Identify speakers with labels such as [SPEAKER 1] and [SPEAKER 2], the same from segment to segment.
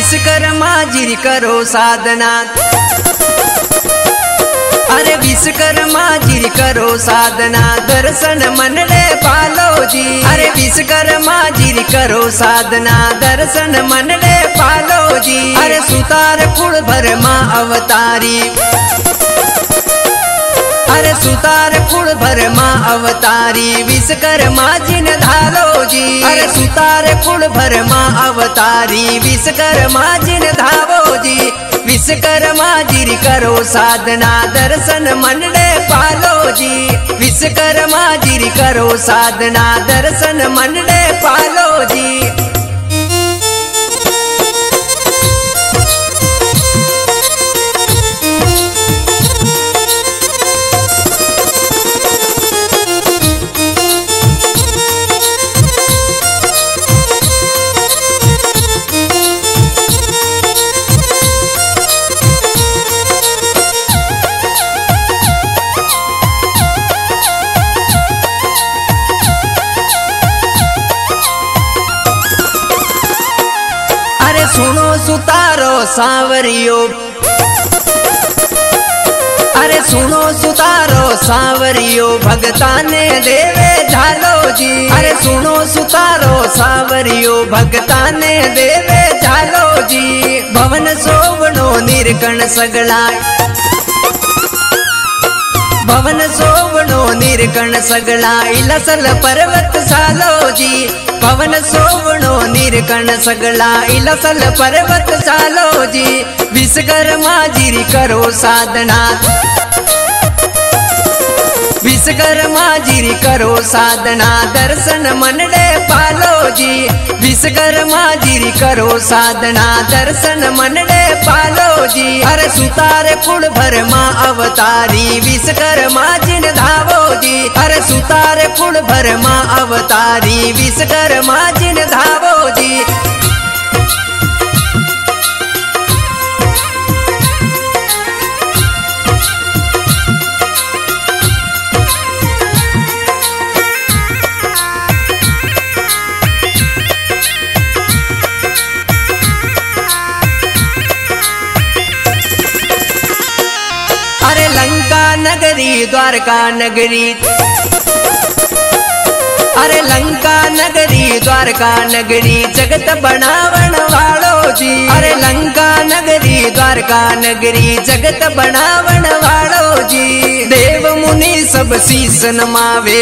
[SPEAKER 1] विश्वकर्मा जी करो साधना, अरे विश्वकर्मा जी करो साधना, दर्शन मनड़े पालो जी। अरे विश्वकर्मा जी करो साधना, दर्शन मनड़े पालो जी। अरे सुतार कुल भर मां अवतारी, अरे सुतार कुल भर मां अवतारी, विश्वकर्मा जी ने धालो जी। अरे सुतार कुल भर मां अवतारी, विश्वकर्मा जी ने धावो जी। विश्वकर्मा जी करो साधना, दर्शन मनड़े पालो जी। विश्वकर्मा जी करो साधना, दर्शन मनड़े पालो जी। सुनो सुतारो सांवरियो, अरे सुनो सुतारो सांवरियो, भगता ने देवे झालो जी। अरे सुनो सुतारो सांवरियो, भगता ने देवे झालो जी। भवन सोवनो निर्कण सगला, भवन सोवनो निर्कण सगला, इलसल पर्वत सालो जी। भवन सोवनो निर्कण सगला, इलसल पर्वत सालो जी। विश्वकर्मा जी करो साधना, विश्वकर्मा जी करो साधना, दर्शन मनड़े पालो जी। विश्वकर्मा जी करो साधना, दर्शन मनड़े पालो जी। अरे सुतार कुल भर मां अवतारी, विश्वकर्मा जी ने धावो जी। अरे सुतार कुल भर मां अवतारी, विश्वकर्मा जी ने धावो जी। अरे लंका नगरी द्वारका नगरी, अरे लंका नगरी द्वारका नगरी, जगत बनावन वालो जी। अरे लंका नगरी द्वारका नगरी, जगत बनावन वालो जी। देव मुनि सब शीस नमावे,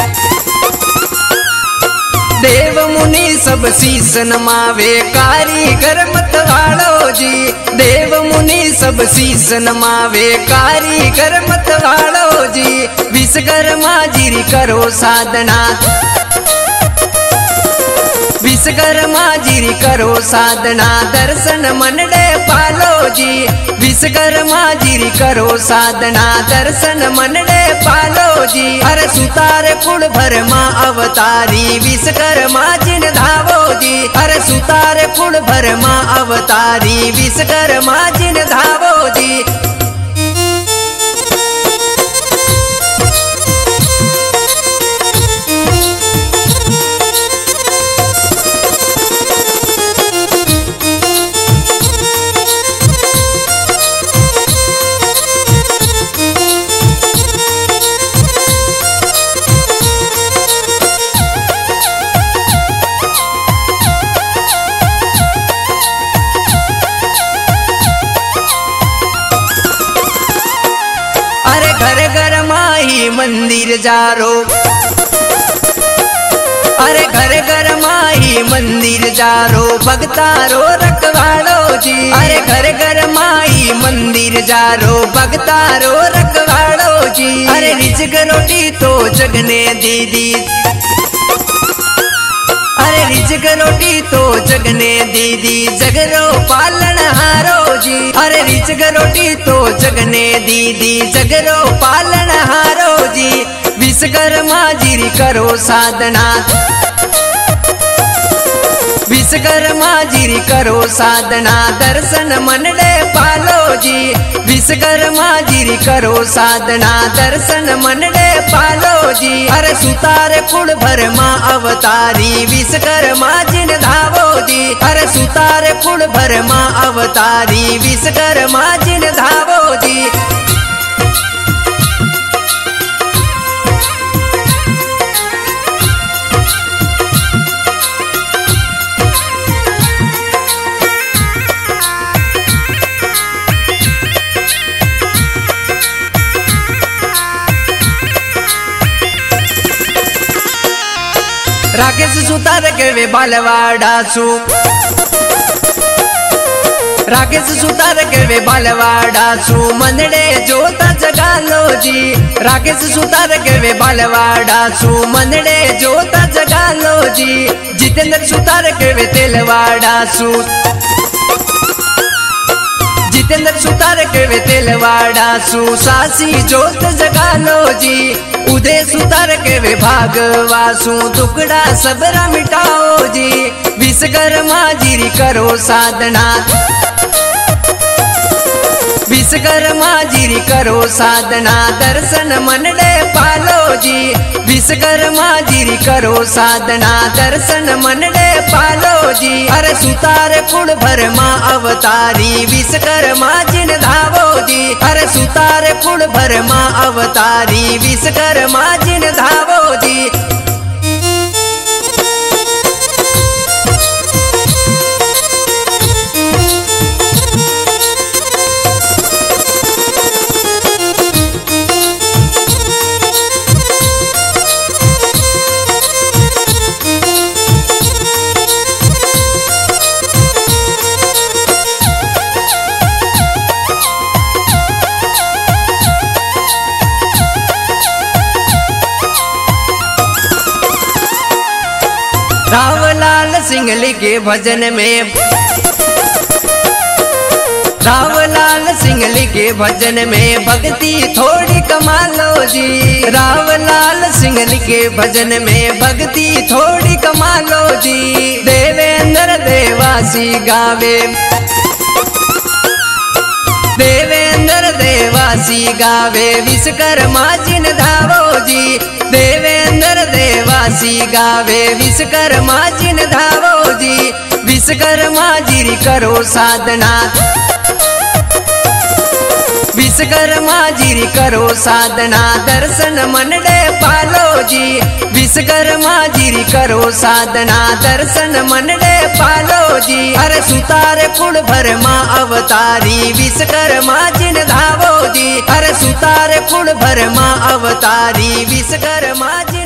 [SPEAKER 1] देव मुनि सब शीस नमावे, कारीगर मत वालो जी। देव मुनि सब शीस नमावे, कारीगर मत वालो जी। विश्वकर्मा जी करो साधना, विश्वकर्मा जी करो साधना, दर्शन मनड़े पालो जी। विश्वकर्मा जी करो साधना, दर्शन मनड़े पालो जी। अरे सुतार कुल भर मां अवतारी, विश्वकर्मा जी ने धावो जी। अरे सुतार कुल भर मां अवतारी, विश्वकर्मा जी ने धावो जी। घर घर माही मंदिर जारो, अरे घर घर माही मंदिर जारो, भगतारो रखवाड़ो जी। अरे घर घर माही मंदिर जारो, भगतारो रखवाड़ो जी। अरे रिजक रोटी तो जगने दीदी, अरे रिजक रोटी तो जगने दीदी, जगरो पालन हारो जी। अरे रिजक रोटी तो जगने दीदी, जगरो पालन हारो जी। विश्वकर्मा जी करो साधना, विश्वकर्मा जी करो साधना, दर्शन मनड़े पालो जी। विश्वकर्मा जी करो साधना, दर्शन मनड़े पालो जी। अरे सुतार कुल भर मां अवतारी, विश्वकर्मा जी ने धावो जी। अरे सुतार कुल भर मां अवतारी विश्वकर्मा जिन धावो जी। राकेश सुतार के वे बालवाड़ा सु, राकेश सुतार के वे बालवाड़ा सु मनड़े जोता जगालो जी। राकेश सुतार के वे बालवाड़ा सु मनड़े जोता जगालो जी। जितेंद्र सुतार के वे तेलवाड़ा सु, जितेंद्र सुतार के वे तेलवाड़ा सु सासी जोत जगालो जी। उदय सुतार के वे भागवासु टुकड़ा सबरा मिटाओ जी। विश्वकर्मा जी करो साधना, विश्वकर्मा जी करो साधना दर्शन मनड़े पालो जी। विश्वकर्मा जी करो साधना दर्शन मनड़े पालो जी। अरे सुतार कुड़ भर मां अवतारी विश्वकर्मा जिन धावो जी। अरे सुतार कुड़ भर मां अवतारी विश्वकर्मा जिन धावो जी। रावलाल सिंह के भजन में, रावलाल सिंह के भजन में भक्ति थोड़ी कमालो जी। रावलाल सिंह के भजन में भक्ति थोड़ी कमालो जी। देवेंद्र देवासी गावे, देवेंद्र देवासी गावे विश्वकर्मा जिन धावो जी। देवेंद्र देवासी गावे विश्वकर्मा जिन धावो जी। विश्वकर्मा जी करो साधना, विश्वकर्मा जी करो साधना दर्शन मनड़े पालो जी। विश्वकर्मा जी करो साधना दर्शन मनड़े पालो जी। अरे सुतार कुड़ भर मां अवतारी विश्वकर्मा जिन धावो जी। अरे सुतार कुड़ भर मां अवतारी विश्वकर्मा जिन